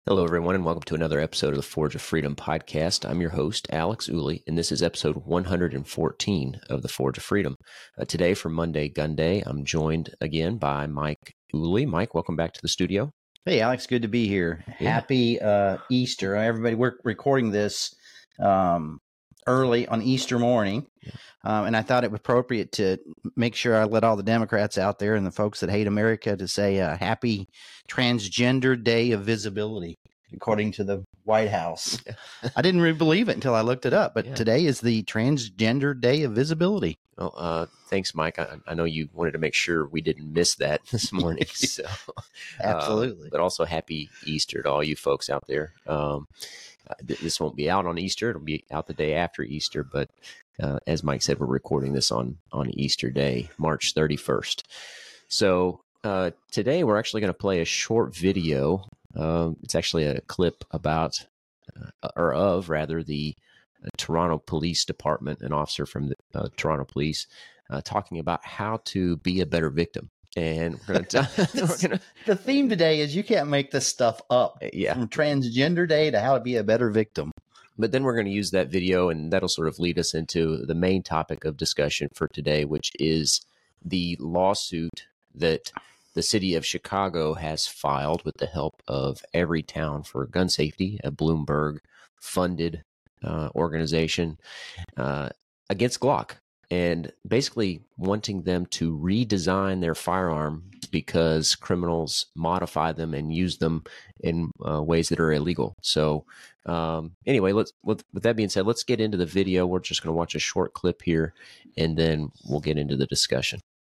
Hello, everyone, and welcome to another episode of the Forge of Freedom podcast. I'm your host, Alex Uli, and this is episode 114 of the Forge of Freedom. Today, for Monday Gun Day, I'm joined again by Mike Uli. Mike, welcome back to the studio. Hey, Alex, good to be here. Yeah. Happy Easter. Everybody, we're recording this early on Easter morning, and I thought it was appropriate to make sure I let all the Democrats out there and the folks that hate America to say happy Transgender Day of Visibility, according to the White House. I didn't really believe it until I looked it up, but today is the Transgender Day of Visibility. Well, thanks, Mike. I know you wanted to make sure we didn't miss that this morning. So, absolutely. But also happy Easter to all you folks out there. This won't be out on Easter. It'll be out the day after Easter. But as Mike said, we're recording this on Easter Day, March 31st. So today we're actually going to play a short video. It's actually a clip about, the Toronto Police Department, an officer from the Toronto Police, talking about how to be a better victim. And we're going to the theme today is you can't make this stuff up. Yeah. From Transgender Day to how to be a better victim. But then we're going to use that video, and that'll sort of lead us into the main topic of discussion for today, which is the lawsuit that the city of Chicago has filed with the help of Everytown for Gun Safety, a Bloomberg-funded organization, against Glock, and basically wanting them to redesign their firearm because criminals modify them and use them in ways that are illegal. So anyway, with that being said, let's get into the video. We're just going to watch a short clip here, and then we'll get into the discussion.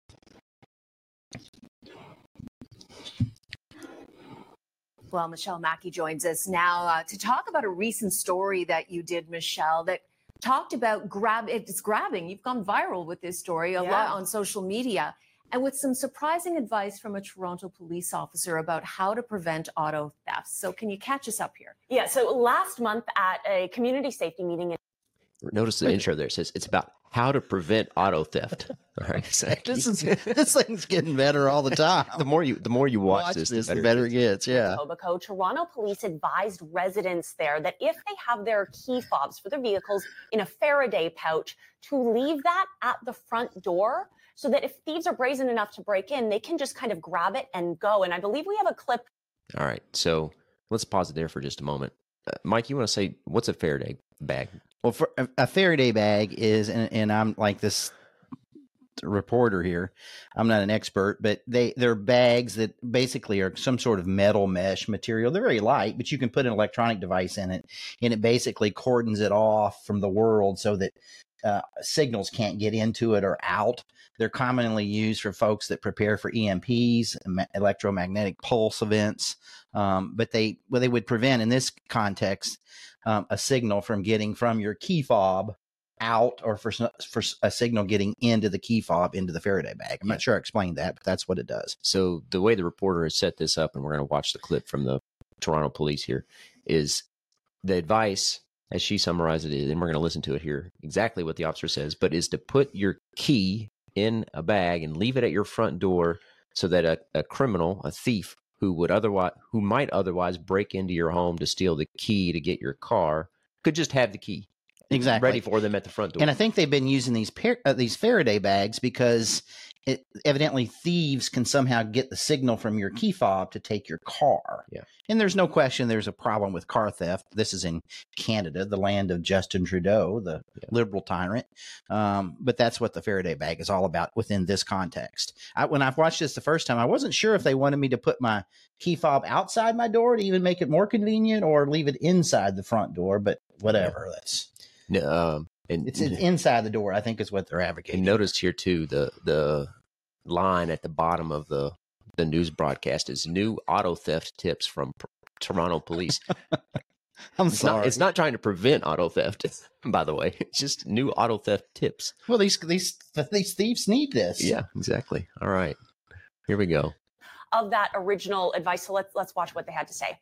Well, Michelle Mackey joins us now to talk about a recent story that you did, Michelle, that talked about grabbing. You've gone viral with this story a lot on social media, and with some surprising advice from a Toronto police officer about how to prevent auto thefts. So can you catch us up here? Yeah, so last month at a community safety meeting. Notice the intro there. It says it's about how to prevent auto theft. All right, this thing's getting better all the time. the more you watch this, the better it gets. Yeah. Etobicoke, Toronto police advised residents there that if they have their key fobs for their vehicles in a Faraday pouch, to leave that at the front door, so that if thieves are brazen enough to break in, they can just kind of grab it and go. And I believe we have a clip. All right, so let's pause it there for just a moment. Mike, you want to say, what's a Faraday bag? Well, for a Faraday bag is, and I'm like this reporter here, I'm not an expert, but they're bags that basically are some sort of metal mesh material. They're very light, but you can put an electronic device in it, and it basically cordons it off from the world so that signals can't get into it or out. They're commonly used for folks that prepare for EMPs, electromagnetic pulse events, but they would prevent, in this context, a signal from getting from your key fob out, or for a signal getting into the key fob into the Faraday bag. I'm not sure I explained that, but that's what it does. So the way the reporter has set this up, and we're going to watch the clip from the Toronto police here, is the advice, as she summarized it, and we're going to listen to it here, exactly what the officer says, but is to put your key in a bag and leave it at your front door so that a criminal, a thief, who might otherwise break into your home to steal the key to get your car, could just have the key exactly ready for them at the front door. And I think they've been using these Faraday bags because evidently thieves can somehow get the signal from your key fob to take your car. Yeah. And there's no question there's a problem with car theft. This is in Canada, the land of Justin Trudeau, the liberal tyrant. But that's what the Faraday bag is all about within this context. When I've watched this the first time, I wasn't sure if they wanted me to put my key fob outside my door to even make it more convenient, or leave it inside the front door, but whatever. That's it's inside the door, I think, is what they're advocating. And notice here too, the line at the bottom of the news broadcast is new auto theft tips from Toronto police. It's sorry. It's not trying to prevent auto theft, by the way. It's just new auto theft tips. Well, these thieves need this. Yeah, exactly. All right, here we go. Of that original advice, so let's watch what they had to say.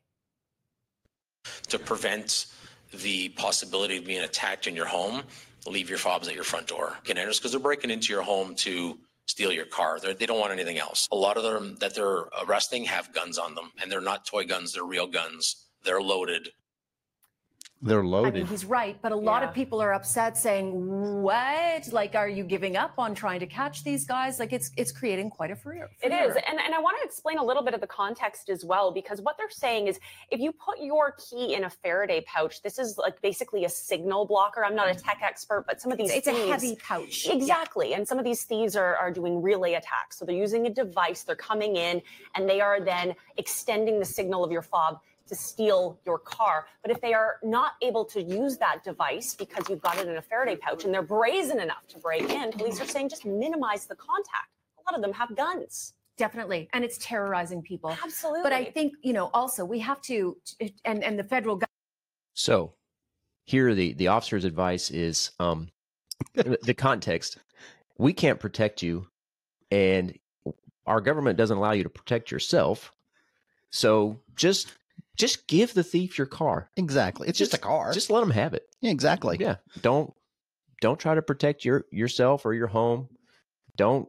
To prevent the possibility of being attacked in your home, leave your fobs at your front door. Because they're breaking into your home to steal your car. They don't want anything else. A lot of them that they're arresting have guns on them, and they're not toy guns, they're real guns They're loaded. They're I loaded. mean, he's right, but a lot of people are upset saying, what? Like, are you giving up on trying to catch these guys? Like, it's creating quite a fear. It is. And I want to explain a little bit of the context as well, because what they're saying is if you put your key in a Faraday pouch, this is like basically a signal blocker. I'm not a tech expert, but some of these It's thieves, a heavy pouch. Exactly. And some of these thieves are doing relay attacks. So they're using a device, they're coming in, and they are then extending the signal of your fob to steal your car. But if they are not able to use that device because you've got it in a Faraday pouch and they're brazen enough to break in, police are saying just minimize the contact. A lot of them have guns. Definitely. And it's terrorizing people. Absolutely. But I think, also we have to, and the federal government. So here the officer's advice is the context. We can't protect you, and our government doesn't allow you to protect yourself. So just give the thief your car. Exactly. It's just a car. Just let them have it. Yeah, exactly. Yeah. Don't try to protect yourself or your home. Don't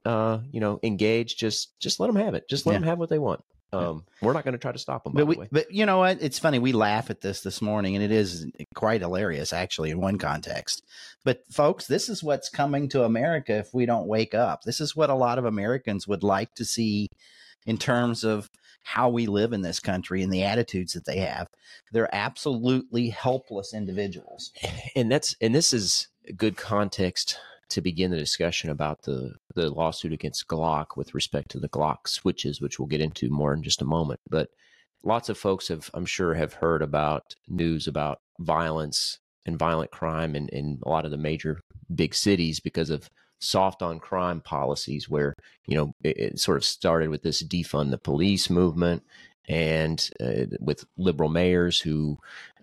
engage. Just let them have it. Just let them have what they want. We're not going to try to stop them. But you know what? It's funny. We laugh at this morning, and it is quite hilarious, actually, in one context. But folks, this is what's coming to America if we don't wake up. This is what a lot of Americans would like to see in terms of how we live in this country and the attitudes that they have. They're absolutely helpless individuals. And this is good context to begin the discussion about the lawsuit against Glock with respect to the Glock switches, which we'll get into more in just a moment. But lots of folks I'm sure have heard about news about violence and violent crime in a lot of the major big cities because of soft on crime policies where, it sort of started with this defund the police movement and with liberal mayors who,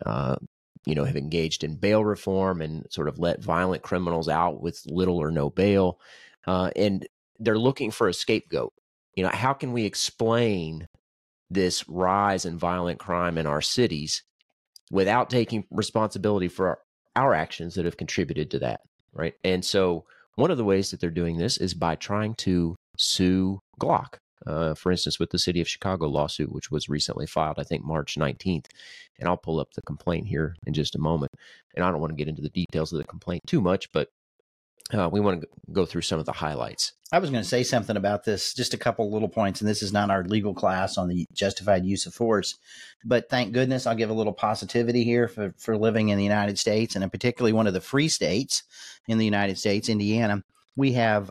have engaged in bail reform and sort of let violent criminals out with little or no bail. And they're looking for a scapegoat. How can we explain this rise in violent crime in our cities without taking responsibility for our actions that have contributed to that, right? And so one of the ways that they're doing this is by trying to sue Glock, for instance, with the City of Chicago lawsuit, which was recently filed, I think March 19th. And I'll pull up the complaint here in just a moment. And I don't want to get into the details of the complaint too much, but we want to go through some of the highlights. I was going to say something about this, just a couple little points, and this is not our legal class on the justified use of force, but thank goodness I'll give a little positivity here for living in the United States, and in particularly one of the free states in the United States, Indiana. We have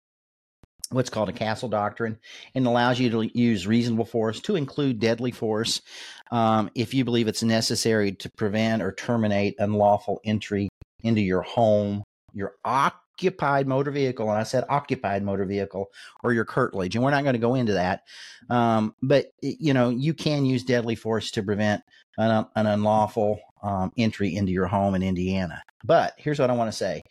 what's called a castle doctrine, and allows you to use reasonable force to include deadly force if you believe it's necessary to prevent or terminate unlawful entry into your home, your occupied motor vehicle, and I said occupied motor vehicle, or your curtilage, and we're not going to go into that. But you can use deadly force to prevent an unlawful entry into your home in Indiana. But here's what I want to say,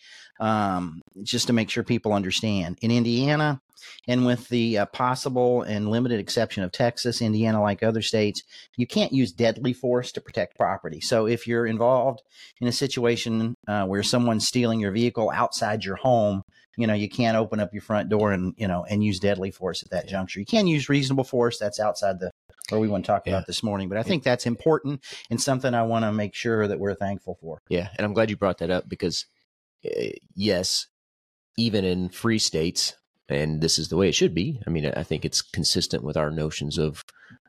just to make sure people understand. In Indiana, and with the possible and limited exception of Texas, Indiana, like other states, you can't use deadly force to protect property. So if you're involved in a situation where someone's stealing your vehicle outside your home, you can't open up your front door and use deadly force at that juncture. You can use reasonable force. That's outside what we want to talk about this morning. But I think that's important and something I want to make sure that we're thankful for. Yeah, and I'm glad you brought that up because, yes, even in free states, and this is the way it should be. I mean, I think it's consistent with our notions of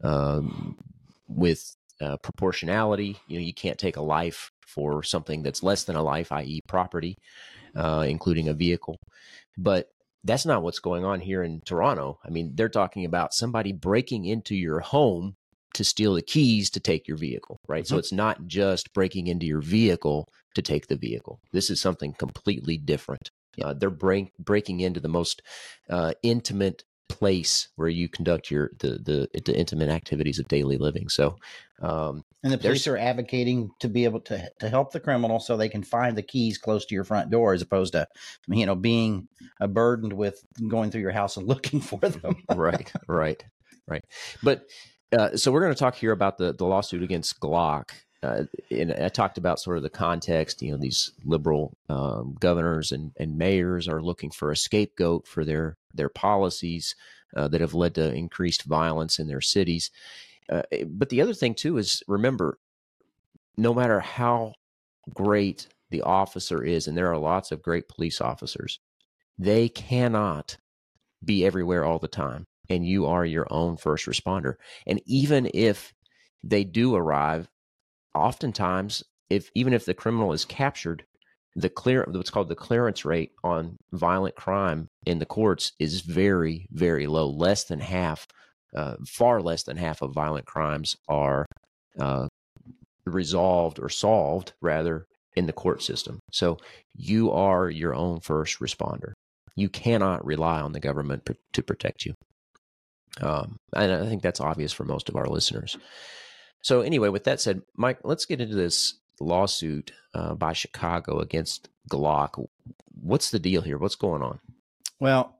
proportionality. You can't take a life for something that's less than a life, i.e. property, including a vehicle. But that's not what's going on here in Toronto. I mean, they're talking about somebody breaking into your home to steal the keys to take your vehicle, right? Mm-hmm. So it's not just breaking into your vehicle to take the vehicle. This is something completely different. They're breaking into the most intimate place where you conduct the intimate activities of daily living. So, and the police are advocating to be able to help the criminal so they can find the keys close to your front door, as opposed to being burdened with going through your house and looking for them. Right. But so we're going to talk here about the lawsuit against Glock. And I talked about sort of the context. These liberal governors and mayors are looking for a scapegoat for their policies that have led to increased violence in their cities. But the other thing, too, is remember, no matter how great the officer is, and there are lots of great police officers, they cannot be everywhere all the time. And you are your own first responder. And even if they do arrive, oftentimes, even if the criminal is captured, what's called the clearance rate on violent crime in the courts is very, very low. Less than half, far less than half of violent crimes are resolved or solved, rather, in the court system. So you are your own first responder. You cannot rely on the government to protect you. And I think that's obvious for most of our listeners. So anyway, with that said, Mike, let's get into this lawsuit by Chicago against Glock. What's the deal here? What's going on? Well,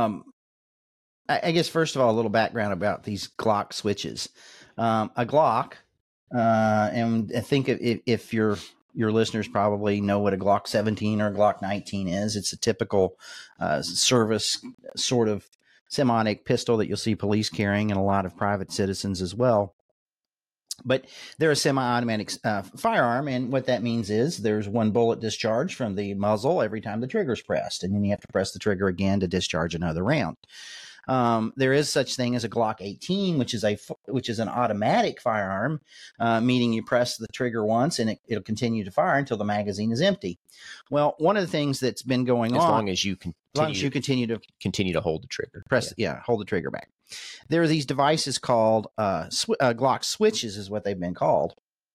I guess first of all, a little background about these Glock switches. A Glock, and I think if your listeners probably know what a Glock 17 or a Glock 19 is. It's a typical service sort of semi-automatic pistol that you'll see police carrying and a lot of private citizens as well. But they're a semi-automatic firearm, and what that means is there's one bullet discharge from the muzzle every time the trigger's pressed, and then you have to press the trigger again to discharge another round. There is such thing as a Glock 18, which is an automatic firearm, meaning you press the trigger once and it'll continue to fire until the magazine is empty. Well, one of the things that's been going on, as long as you continue to hold the trigger, hold the trigger back. There are these devices called Glock switches, is what they've been called,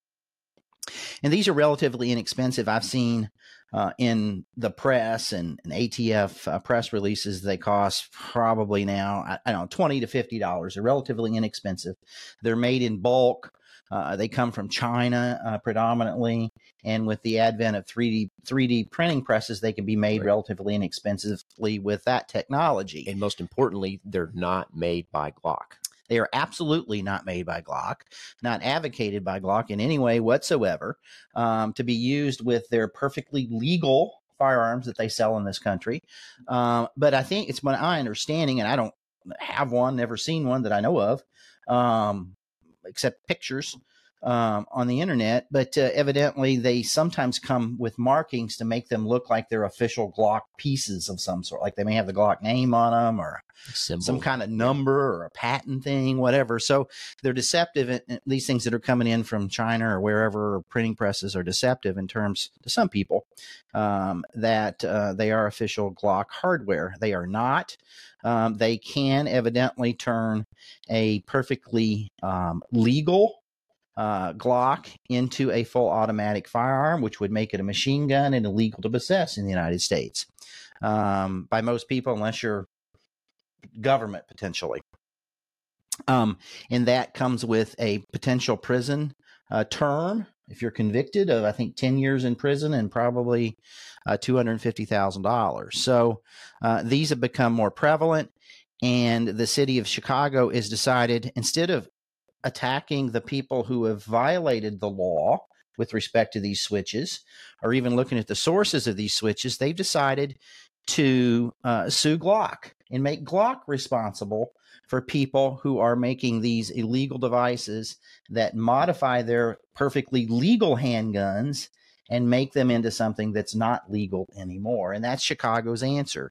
and these are relatively inexpensive. I've seen in the press and ATF press releases, they cost probably now, I don't know, $20 to $50. They're relatively inexpensive. They're made in bulk. They come from China predominantly. And with the advent of 3D printing presses, they can be made relatively inexpensively with that technology. And most importantly, they're not made by Glock. They are absolutely not made by Glock, not advocated by Glock in any way whatsoever, to be used with their perfectly legal firearms that they sell in this country. But I think it's my understanding, and I don't have one, never seen one that I know of, except pictures on the internet. But evidently, they sometimes come with markings to make them look like they're official Glock pieces of some sort. Like they may have the Glock name on them or some kind of number or a patent thing, whatever. So they're deceptive. And these things that are coming in from China or wherever, or printing presses, are deceptive in terms to some people that they are official Glock hardware. They are not. They can evidently turn a perfectly legal Glock into a full automatic firearm, which would make it a machine gun and illegal to possess in the United States by most people, unless you're government potentially. And that comes with a potential prison term if you're convicted of, I think, 10 years in prison and probably $250,000. So these have become more prevalent, and the city of Chicago has decided, instead of attacking the people who have violated the law with respect to these switches, or even looking at the sources of these switches, they've decided to sue Glock and make Glock responsible for people who are making these illegal devices that modify their perfectly legal handguns and make them into something that's not legal anymore. And that's Chicago's answer.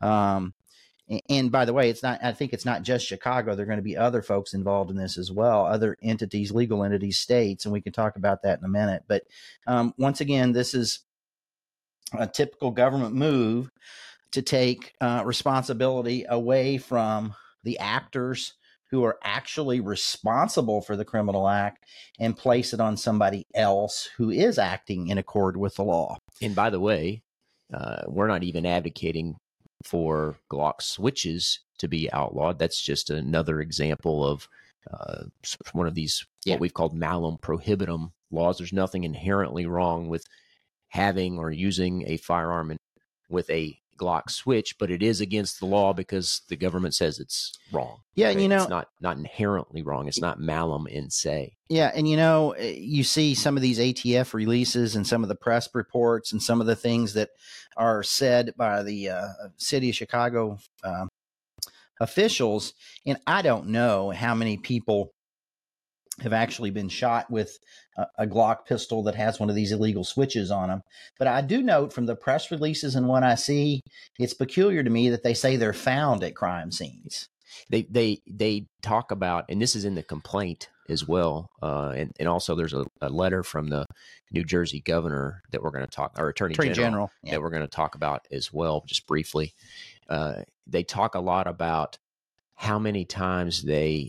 And by the way, I think it's not just Chicago. There are going to be other folks involved in this as well, other entities, legal entities, states, and we can talk about that in a minute. But once again, this is a typical government move to take responsibility away from the actors who are actually responsible for the criminal act and place it on somebody else who is acting in accord with the law. And by the way, we're not even advocating for Glock switches to be outlawed. That's just another example of one of these, what we've called malum prohibitum laws. There's nothing inherently wrong with having or using a firearm with a Glock switch, but it is against the law because the government says it's wrong. Yeah, right? You know, it's not inherently wrong. It's not malum in se. Yeah, and you know, you see some of these ATF releases and some of the press reports and some of the things that are said by the city of Chicago officials. And I don't know how many people have actually been shot with a Glock pistol that has one of these illegal switches on them. But I do note from the press releases and what I see, it's peculiar to me that they say they're found at crime scenes. They talk about, and this is in the complaint as well, and also there's a letter from the New Jersey governor that we're going to talk, or Attorney General yeah, that we're going to talk about as well, just briefly. They talk a lot about how many times they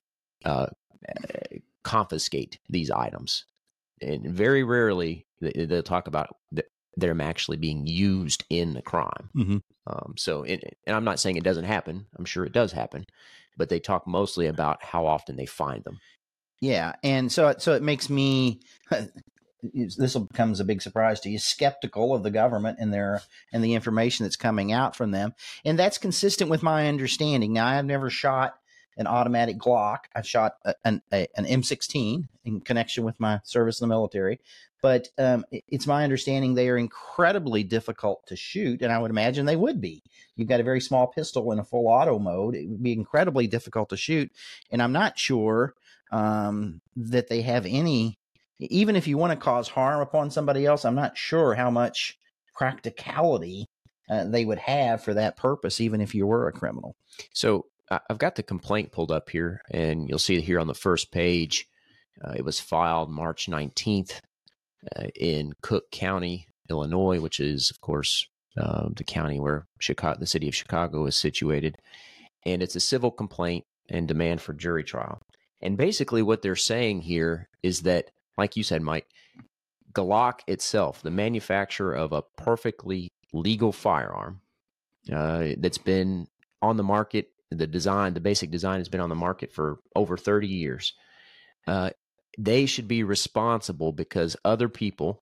confiscate these items, and very rarely they'll talk about them actually being used in the crime. Mm-hmm. And I'm not saying it doesn't happen. I'm sure it does happen, but they talk mostly about how often they find them. Yeah, and so it makes me. This becomes a big surprise to you. Skeptical of the government and the information that's coming out from them, and that's consistent with my understanding. Now, I have never shot an automatic Glock. I've shot an M16 in connection with my service in the military, but it's my understanding they are incredibly difficult to shoot, and I would imagine they would be. You've got a very small pistol in a full auto mode. It would be incredibly difficult to shoot, and I'm not sure that they have any. Even if you want to cause harm upon somebody else, I'm not sure how much practicality they would have for that purpose, even if you were a criminal. So I've got the complaint pulled up here, and you'll see it here on the first page. It was filed March 19th in Cook County, Illinois, which is, of course, the county where the city of Chicago is situated. And it's a civil complaint and demand for jury trial. And basically what they're saying here is that, like you said, Mike, Glock itself, the manufacturer of a perfectly legal firearm that's been on the market, the basic design has been on the market for over 30 years. They should be responsible because other people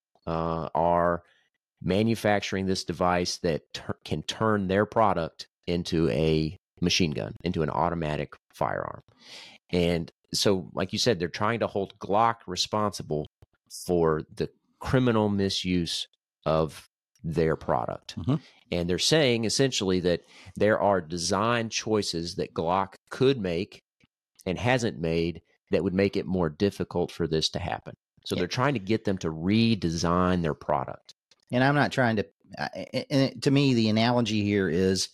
are manufacturing this device that can turn their product into a machine gun, into an automatic firearm. And so, like you said, they're trying to hold Glock responsible for the criminal misuse of their product. Mm-hmm. And they're saying essentially that there are design choices that Glock could make and hasn't made that would make it more difficult for this to happen. So they're trying to get them to redesign their product. And I'm not trying to, to me, the analogy here is,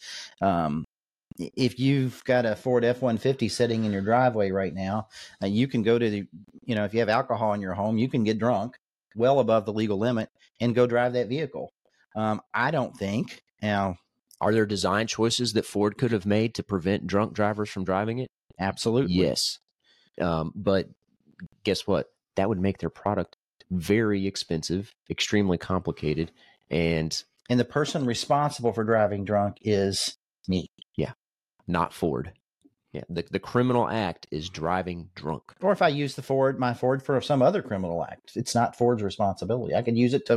if you've got a Ford F-150 sitting in your driveway right now, you can go to if you have alcohol in your home, you can get drunk well above the legal limit and go drive that vehicle. I don't think. Now, are there design choices that Ford could have made to prevent drunk drivers from driving it? Absolutely. Yes. But guess what? That would make their product very expensive, extremely complicated. And the person responsible for driving drunk is me. Yeah. Not Ford. Yeah. The criminal act is driving drunk. Or if I use my Ford for some other criminal act, it's not Ford's responsibility. I could use it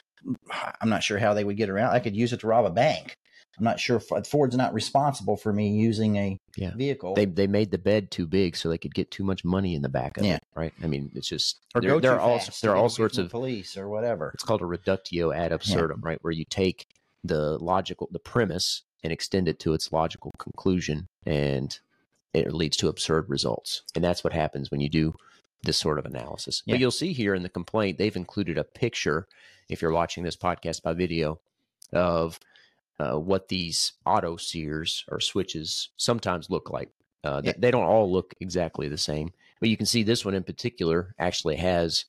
I'm not sure how they would get around. I could use it to rob a bank. I'm not sure. Ford's not responsible for me using a vehicle. They made the bed too big so they could get too much money in the back of it, right? I mean, it's just there are all sorts of police or whatever. It's called a reductio ad absurdum, right? Where you take the premise and extend it to its logical conclusion, and it leads to absurd results. And that's what happens when you do this sort of analysis. But you'll see here in the complaint, they've included a picture, if you're watching this podcast by video, of what these auto sears or switches sometimes look like. They don't all look exactly the same, but you can see this one in particular actually has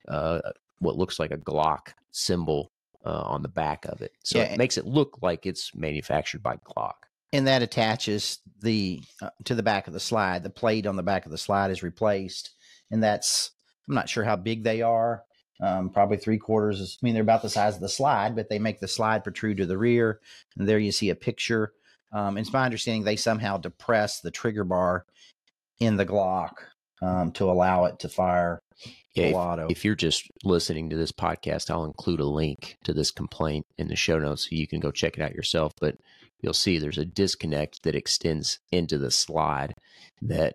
what looks like a Glock symbol on the back of it. So it makes it look like it's manufactured by Glock. And that attaches to the back of the slide. The plate on the back of the slide is replaced. And I'm not sure how big they are. Probably 3/4. They're about the size of the slide, but they make the slide protrude to the rear. And there you see a picture. It's my understanding they somehow depress the trigger bar in the Glock to allow it to fire full auto. If you're just listening to this podcast, I'll include a link to this complaint in the show notes so you can go check it out yourself. But you'll see there's a disconnect that extends into the slide that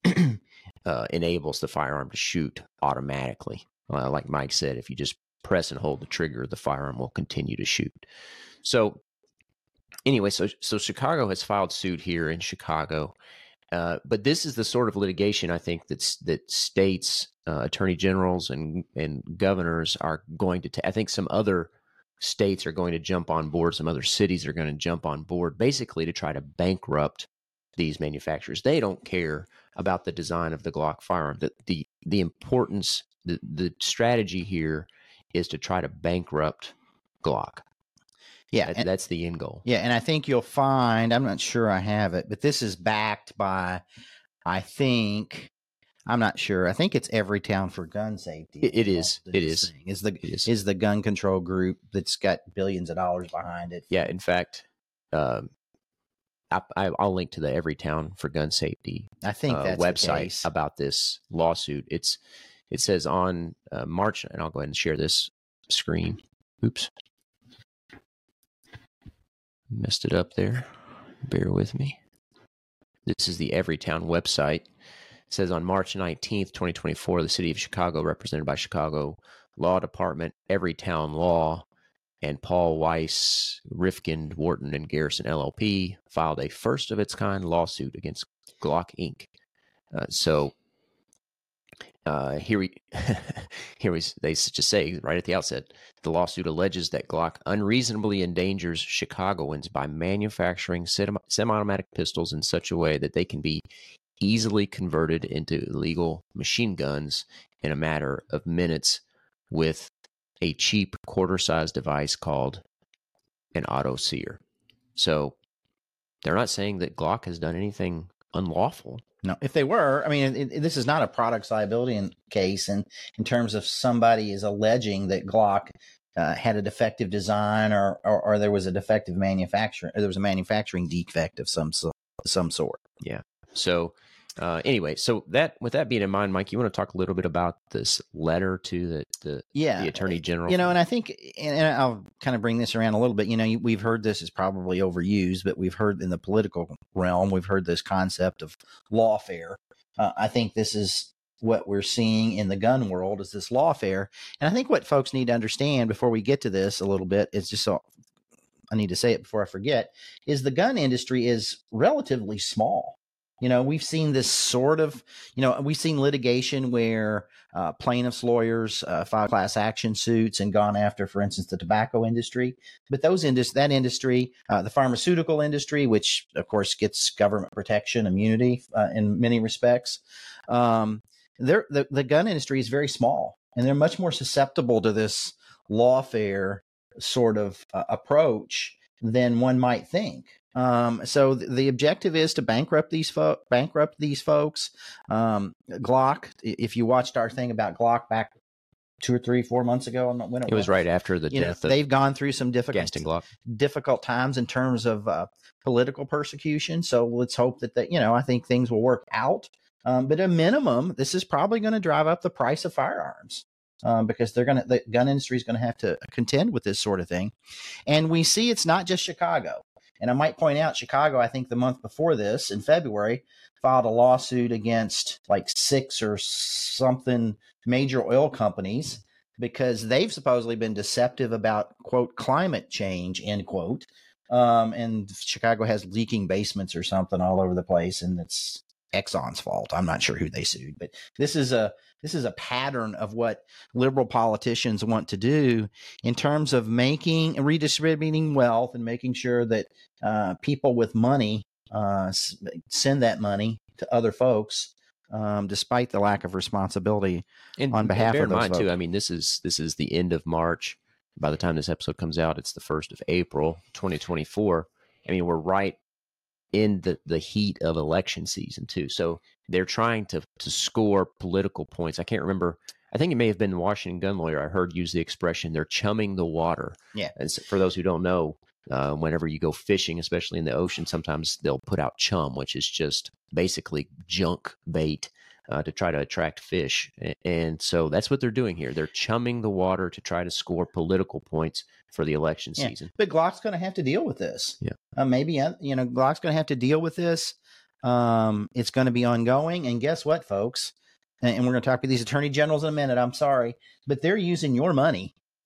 enables the firearm to shoot automatically. Like Mike said, if you just press and hold the trigger, the firearm will continue to shoot. So anyway, so Chicago has filed suit here in Chicago, but this is the sort of litigation I think that states, attorney generals, and governors are going to. I think some other states are going to jump on board. Some other cities are going to jump on board, basically to try to bankrupt these manufacturers. They don't care about the design of the Glock firearm. The importance, the strategy here is to try to bankrupt Glock. Yeah, that's the end goal. Yeah, and I think you'll find, I'm not sure I have it, but this is backed by, I'm not sure. I think it's Everytown for Gun Safety. It is. Is the gun control group that's got billions of dollars behind it. Yeah, in fact, I'll link to the Everytown for Gun Safety I think that's website about this lawsuit. It says on March, and I'll go ahead and share this screen. Oops. Messed it up there. Bear with me. This is the Everytown website. It says on March 19th, 2024, the city of Chicago, represented by Chicago Law Department, Everytown Law, and Paul Weiss, Rifkind, Wharton, and Garrison LLP filed a first-of-its-kind lawsuit against Glock Inc. They just say right at the outset, the lawsuit alleges that Glock unreasonably endangers Chicagoans by manufacturing semi-automatic pistols in such a way that they can be easily converted into illegal machine guns in a matter of minutes with a cheap quarter-size device called an auto sear. So they're not saying that Glock has done anything unlawful. No, if they were, I mean, this is not a products liability case. And in terms of somebody is alleging that Glock had a defective design or there was a defective manufacturing, or there was a manufacturing defect of some sort. Yeah. So anyway, so with that being in mind, Mike, you want to talk a little bit about this letter to the Attorney General? And I think, and I'll kind of bring this around a little bit, we've heard this is probably overused, but we've heard in the political realm, we've heard this concept of lawfare. I think this is what we're seeing in the gun world is this lawfare. And I think what folks need to understand before we get to this a little bit is just so I need to say it before I forget, is the gun industry is relatively small. We've seen this sort of, we've seen litigation where plaintiffs' lawyers filed class action suits and gone after, for instance, the tobacco industry. But that industry, the pharmaceutical industry, which of course gets government protection, immunity in many respects, the gun industry is very small, and they're much more susceptible to this lawfare sort of approach than one might think. So the objective is to bankrupt these folks. Glock, if you watched our thing about Glock back 2 or 3, 4 months ago, when it was right after the death. They've gone through some difficult times in terms of political persecution. So let's hope that I think things will work out. But at a minimum, this is probably going to drive up the price of firearms. Because the gun industry is going to have to contend with this sort of thing. And we see it's not just Chicago. And I might point out Chicago, I think the month before this, in February, filed a lawsuit against like 6 or something major oil companies because they've supposedly been deceptive about, quote, climate change, end quote. And Chicago has leaking basements or something all over the place, and it's Exxon's fault. I'm not sure who they sued, but this is a pattern of what liberal politicians want to do in terms of redistributing wealth and making sure that people with money send that money to other folks, despite the lack of responsibility on behalf of those folks. Too, I mean, this is the end of March. By the time this episode comes out, it's the 1st of April, 2024. I mean, we're right in the heat of election season too. So they're trying to score political points. I can't remember. I think it may have been the Washington gun lawyer I heard use the expression, they're chumming the water. Yeah. And so for those who don't know, whenever you go fishing, especially in the ocean, sometimes they'll put out chum, which is just basically junk bait to try to attract fish. And so that's what they're doing here. They're chumming the water to try to score political points for the election season. But Glock's going to have to deal with this. Yeah. Glock's going to have to deal with this. It's going to be ongoing. And guess what, folks? And we're going to talk to these attorney generals in a minute. I'm sorry, but they're using your money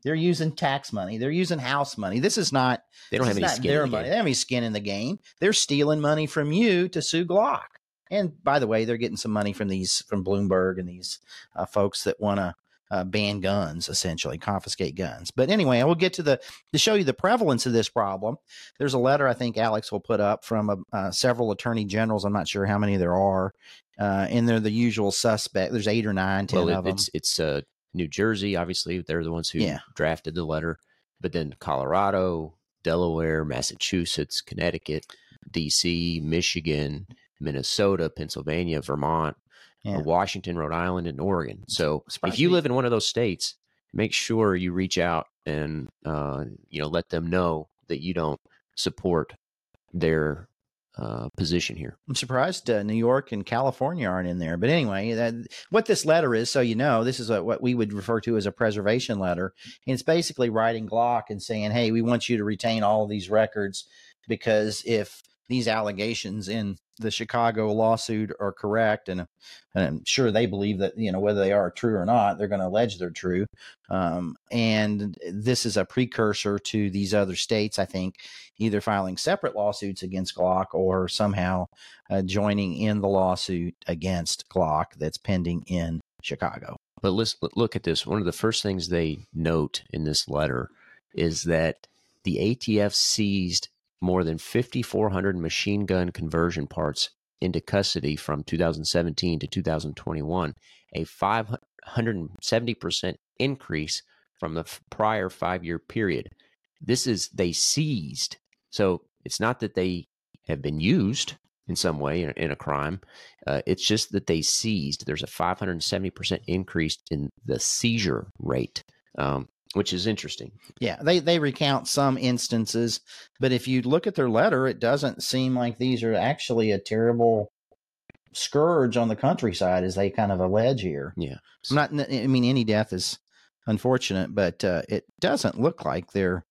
They're using tax money. They're using house money. This is not. They don't have any skin in the money. game. They don't have any skin in the game. They're stealing money from you to sue Glock. And by the way, they're getting some money from Bloomberg and these folks that want to ban guns, essentially confiscate guns. But anyway, I will get to show you the prevalence of this problem. There's a letter I think Alex will put up from several attorney generals. I'm not sure how many there are, and they're the usual suspect. There's 8 or 9, 10 of them. It's New Jersey, obviously. They're the ones who drafted the letter, but then Colorado, Delaware, Massachusetts, Connecticut, D.C., Michigan, Minnesota, Pennsylvania, Vermont, Washington, Rhode Island, and Oregon. So if you live in one of those states, make sure you reach out and let them know that you don't support their position here. I'm surprised New York and California aren't in there. But anyway, what this letter is, so this is what we would refer to as a preservation letter. And it's basically writing Glock and saying, hey, we want you to retain all of these records, because if these allegations in the Chicago lawsuit are correct, and I'm sure they believe that, whether they are true or not, they're going to allege they're true. And this is a precursor to these other states, I think, either filing separate lawsuits against Glock or somehow joining in the lawsuit against Glock that's pending in Chicago. But let's look at this. One of the first things they note in this letter is that the ATF seized more than 5,400 machine gun conversion parts into custody from 2017 to 2021, a 570% increase from the prior 5-year period. They seized. So it's not that they have been used in some way in a crime. It's just that they seized. There's a 570% increase in the seizure rate, which is interesting. Yeah, they recount some instances, but if you look at their letter, it doesn't seem like these are actually a terrible scourge on the countryside, as they kind of allege here. Yeah. Any death is unfortunate, but it doesn't look like they're,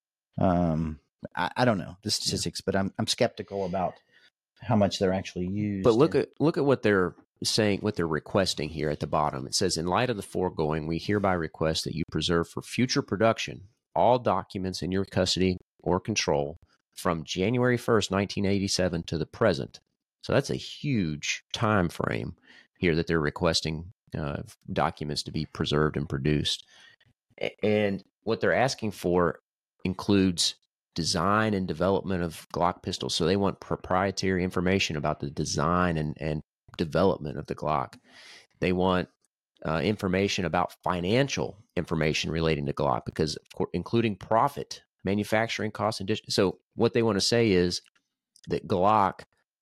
I don't know the statistics, but I'm skeptical about how much they're actually used. But look at what they're saying, what they're requesting here at the bottom. It says, in light of the foregoing, we hereby request that you preserve for future production all documents in your custody or control from January 1st, 1987 to the present. So that's a huge time frame here that they're requesting documents to be preserved and produced. And what they're asking for includes design and development of Glock pistols. So they want proprietary information about the design and development of the Glock. They want information about financial information relating to Glock, because including profit, manufacturing costs, and so what they want to say is that Glock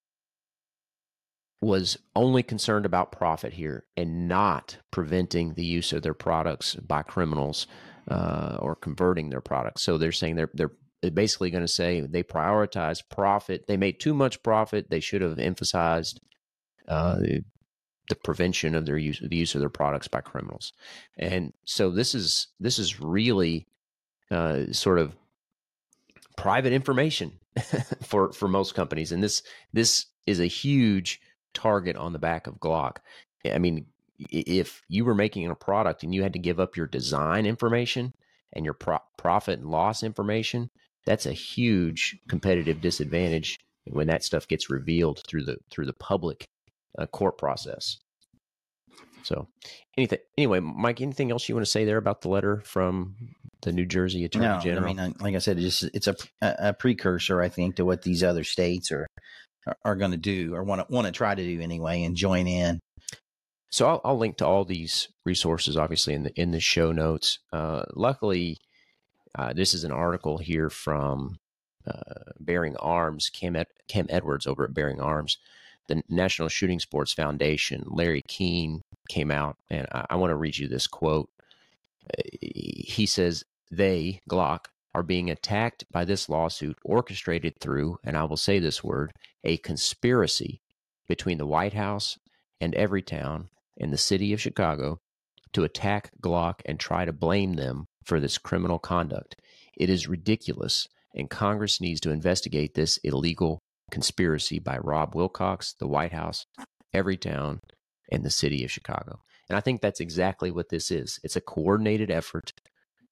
was only concerned about profit here and not preventing the use of their products by criminals or converting their products. So they're saying they're basically going to say they prioritize profit. They made too much profit. They should have emphasized the prevention of the use of their products by criminals. And so this is really sort of private information for most companies, and this is a huge target on the back of Glock. I mean, if you were making a product and you had to give up your design information and your profit and loss information, that's a huge competitive disadvantage when that stuff gets revealed through the public court process. So anyway, Mike, anything else you want to say there about the letter from the New Jersey Attorney General? I mean, like I said, it's a precursor, I think, to what these other states are going to do, or want to try to do anyway, and join in. So I'll link to all these resources, obviously, in the show notes. Luckily, this is an article here from Bearing Arms, Cam Edwards over at Bearing Arms. The National Shooting Sports Foundation, Larry Keane, came out, and I want to read you this quote. He says, they, Glock, are being attacked by this lawsuit orchestrated through, and I will say this word, a conspiracy between the White House and Everytown and the city of Chicago to attack Glock and try to blame them for this criminal conduct. It is ridiculous, and Congress needs to investigate this illegal conspiracy by Rob Wilcox, the White House, Everytown, and the city of Chicago. And I think that's exactly what this is. It's a coordinated effort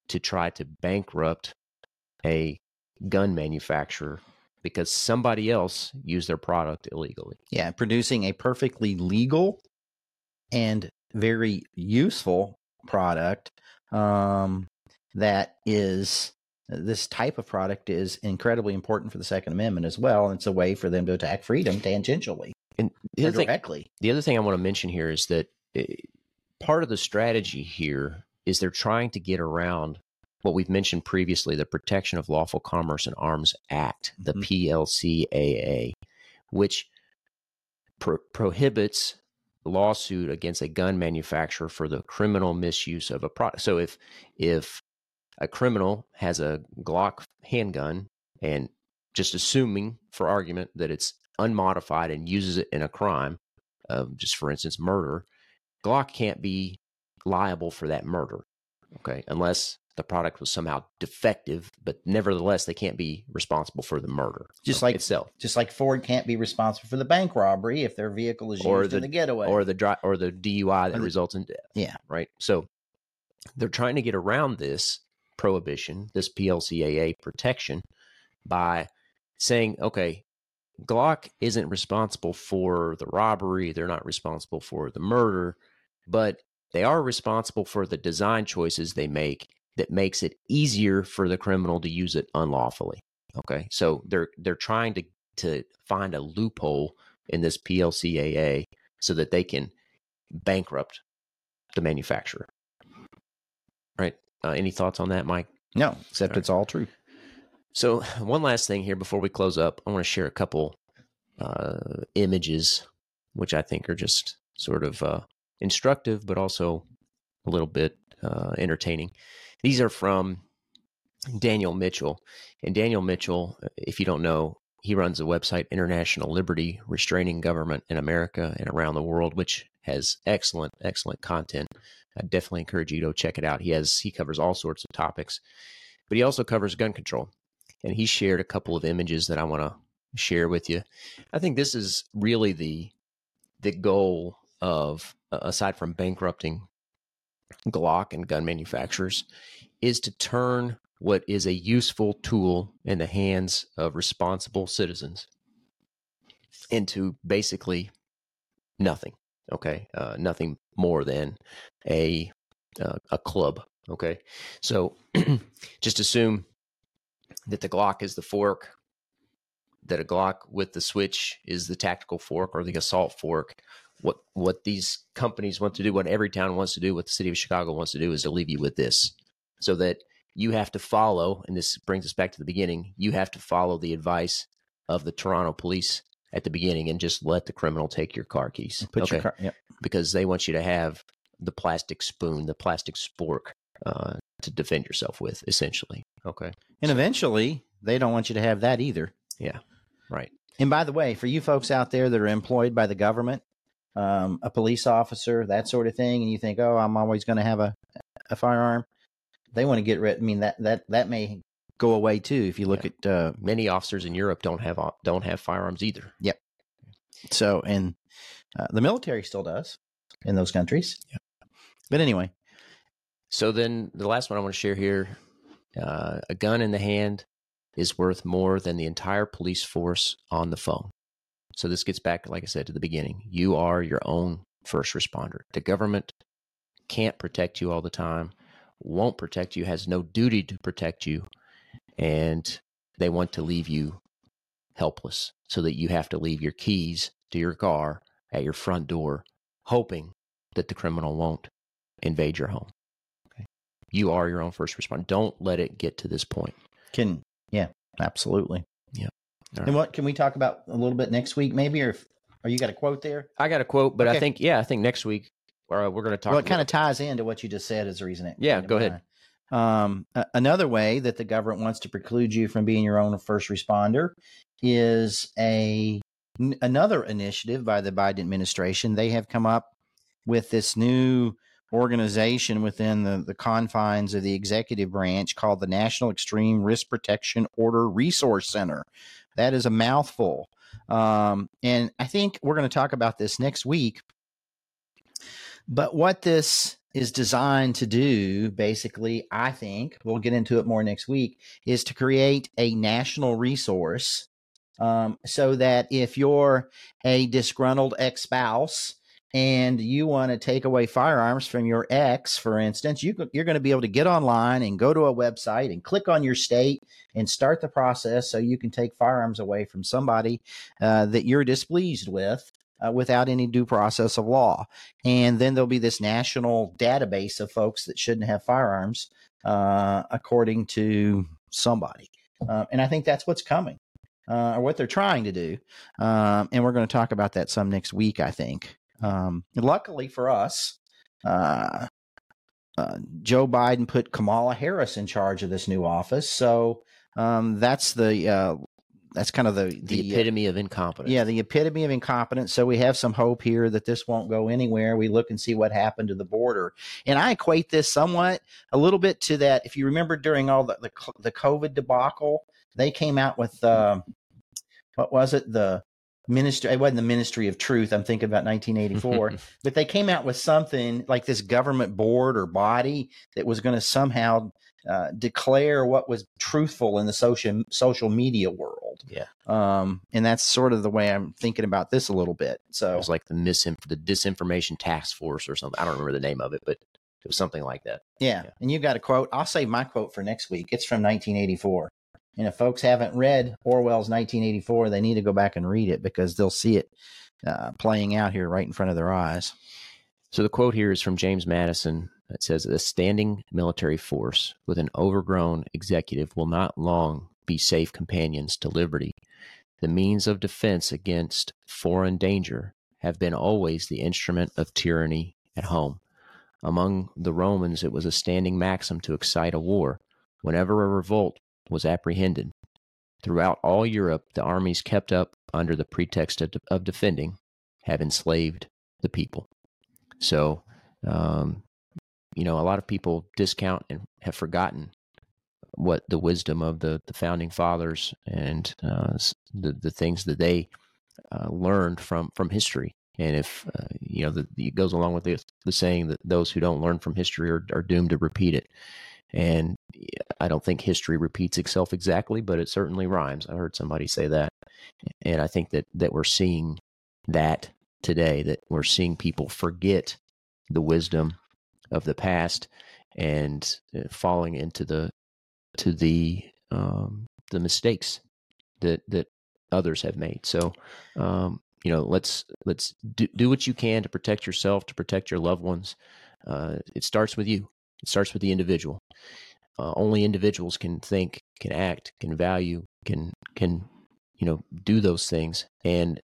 to try to bankrupt a gun manufacturer because somebody else used their product illegally. Yeah, producing a perfectly legal and very useful product that is, this type of product is incredibly important for the Second Amendment as well. And it's a way for them to attack freedom tangentially and directly. The other thing I want to mention here is that part of the strategy here is they're trying to get around what we've mentioned previously, the Protection of Lawful Commerce and Arms Act, the PLCAA, which prohibits lawsuit against a gun manufacturer for the criminal misuse of a product. So if a criminal has a Glock handgun and just assuming for argument that it's unmodified and uses it in a crime, just for instance, murder, Glock can't be liable for that murder, okay, unless the product was somehow defective, but nevertheless, they can't be responsible for the murder itself. Just like Ford can't be responsible for the bank robbery if their vehicle is used in the getaway. Or the DUI that results in death. Yeah. Right? So they're trying to get around this prohibition, this PLCAA protection, by saying, okay, Glock isn't responsible for the robbery, they're not responsible for the murder, but they are responsible for the design choices they make that makes it easier for the criminal to use it unlawfully. Okay, so they're trying to find a loophole in this PLCAA so that they can bankrupt the manufacturer. Right? Any thoughts on that, Mike? No, except it's all true. So one last thing here before we close up, I want to share a couple images, which I think are just sort of instructive, but also a little bit entertaining. These are from Daniel Mitchell. And Daniel Mitchell, if you don't know, he runs the website International Liberty, Restraining Government in America and Around the World, which has excellent content. I definitely encourage you to go check it out. He covers all sorts of topics, but he also covers gun control. And he shared a couple of images that I want to share with you. I think this is really the goal of, aside from bankrupting Glock and gun manufacturers, is to turn what is a useful tool in the hands of responsible citizens into basically nothing. Okay, nothing more than a club. Okay, so just assume that the Glock is the fork, that a Glock with the switch is the tactical fork or the assault fork. What these companies want to do, what Everytown wants to do, what the city of Chicago wants to do, is to leave you with this, so that you have to follow, and this brings us back to the beginning, you have to follow the advice of the Toronto police at the beginning and just let the criminal take your car keys. Because they want you to have the plastic spoon, the plastic spork to defend yourself with, essentially. Okay. And eventually, they don't want you to have that either. Yeah, right. And by the way, for you folks out there that are employed by the government, a police officer, that sort of thing, and you think, oh, I'm always going to have a firearm, they want to get rid. I mean, that may go away too if you look at many officers in Europe don't have firearms either. Yep. So, and the military still does in those countries. Yep. But anyway, so then the last one I want to share here: a gun in the hand is worth more than the entire police force on the phone. So this gets back, like I said, to the beginning. You are your own first responder. The government can't protect you all the time, won't protect you, has no duty to protect you, and they want to leave you helpless so that you have to leave your keys to your car at your front door, hoping that the criminal won't invade your home. Okay? You are your own first responder. Don't let it get to this point. Yeah, absolutely. Yeah. Right. And what can we talk about a little bit next week, maybe, or you got a quote there? I got a quote, but okay. I think next week we're going to talk. Well, it kind of ties into what you just said as a reason. Yeah, go ahead. Another way that the government wants to preclude you from being your own first responder is another initiative by the Biden administration. They have come up with this new organization within the confines of the executive branch called the National Extreme Risk Protection Order Resource Center. That is a mouthful. And I think we're going to talk about this next week. But what this is designed to do, basically, I think, we'll get into it more next week, is to create a national resource so that if you're a disgruntled ex-spouse and you want to take away firearms from your ex, for instance, you're going to be able to get online and go to a website and click on your state and start the process so you can take firearms away from somebody that you're displeased with without any due process of law. And then there'll be this national database of folks that shouldn't have firearms according to somebody. And I think that's what's coming. Or what they're trying to do. And we're going to talk about that some next week, I think. Luckily for us, Joe Biden put Kamala Harris in charge of this new office. So that's kind of the epitome of incompetence. Yeah, the epitome of incompetence. So we have some hope here that this won't go anywhere. We look and see what happened to the border. And I equate this a little bit to that. If you remember during all the COVID debacle, they came out with, what was it? The ministry, it wasn't the Ministry of Truth. I'm thinking about 1984, but they came out with something like this government board or body that was going to somehow declare what was truthful in the social media world. Yeah. And that's sort of the way I'm thinking about this a little bit. So it was like the disinformation task force or something. I don't remember the name of it, but it was something like that. Yeah. And you got a quote. I'll save my quote for next week. It's from 1984. And if folks haven't read Orwell's 1984, they need to go back and read it because they'll see it playing out here right in front of their eyes. So the quote here is from James Madison. It says, "A standing military force with an overgrown executive will not long be safe companions to liberty. The means of defense against foreign danger have been always the instrument of tyranny at home. Among the Romans, it was a standing maxim to excite a war whenever a revolt was apprehended. Throughout all Europe, the armies kept up under the pretext of defending have enslaved the people." So, a lot of people discount and have forgotten what the wisdom of the founding fathers and the things that they learned from history. And if, it goes along with the saying that those who don't learn from history are doomed to repeat it. And I don't think history repeats itself exactly, but it certainly rhymes. I heard somebody say that. And I think that we're seeing that today, that we're seeing people forget the wisdom of the past and falling into the mistakes that others have made. So, let's do what you can to protect yourself, to protect your loved ones. It starts with you. It starts with the individual. Only individuals can think, can act, can value, can do those things. And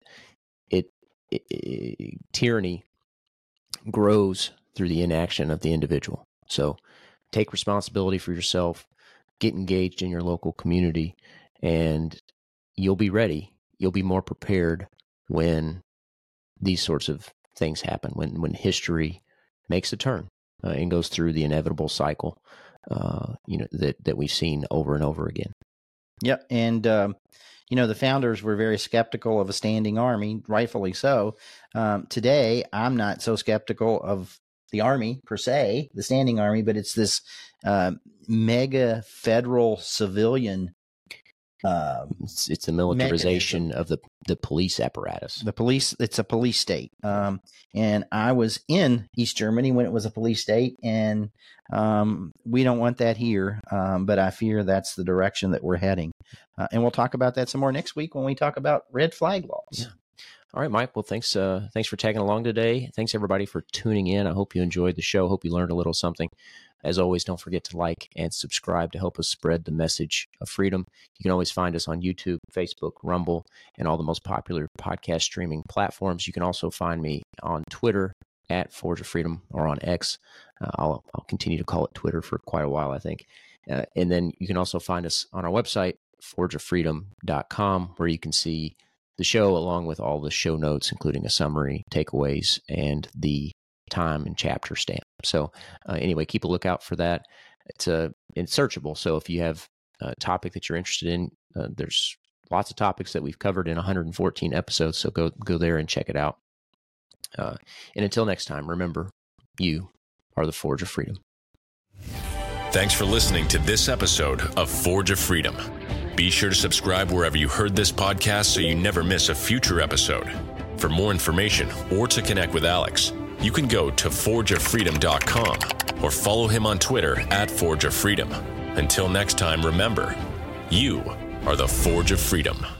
tyranny grows through the inaction of the individual. So take responsibility for yourself, get engaged in your local community, and you'll be ready. You'll be more prepared when these sorts of things happen, when history makes a turn and goes through the inevitable cycle, that we've seen over and over again. Yep. And, the founders were very skeptical of a standing army, rightfully so. Today, I'm not so skeptical of the army per se, the standing army, but it's this mega federal civilian. It's the militarization of the police apparatus. The police, it's a police state. And I was in East Germany when it was a police state, and we don't want that here. But I fear that's the direction that we're heading. And we'll talk about that some more next week when we talk about red flag laws. Yeah. All right, Mike. Well, thanks for tagging along today. Thanks, everybody, for tuning in. I hope you enjoyed the show. Hope you learned a little something. As always, don't forget to like and subscribe to help us spread the message of freedom. You can always find us on YouTube, Facebook, Rumble, and all the most popular podcast streaming platforms. You can also find me on Twitter at Forge of Freedom, or on X. I'll continue to call it Twitter for quite a while, I think. And then you can also find us on our website, forgeoffreedom.com, where you can see the show along with all the show notes, including a summary, takeaways, and the time and chapter stamp. So anyway, keep a lookout for that. It's searchable. So if you have a topic that you're interested in, there's lots of topics that we've covered in 114 episodes. So go there and check it out. And until next time, remember, you are the Forge of Freedom. Thanks for listening to this episode of Forge of Freedom. Be sure to subscribe wherever you heard this podcast so you never miss a future episode. For more information or to connect with Alex, you can go to forgeoffreedom.com or follow him on Twitter at Forge of Freedom. Until next time, remember, you are the Forge of Freedom.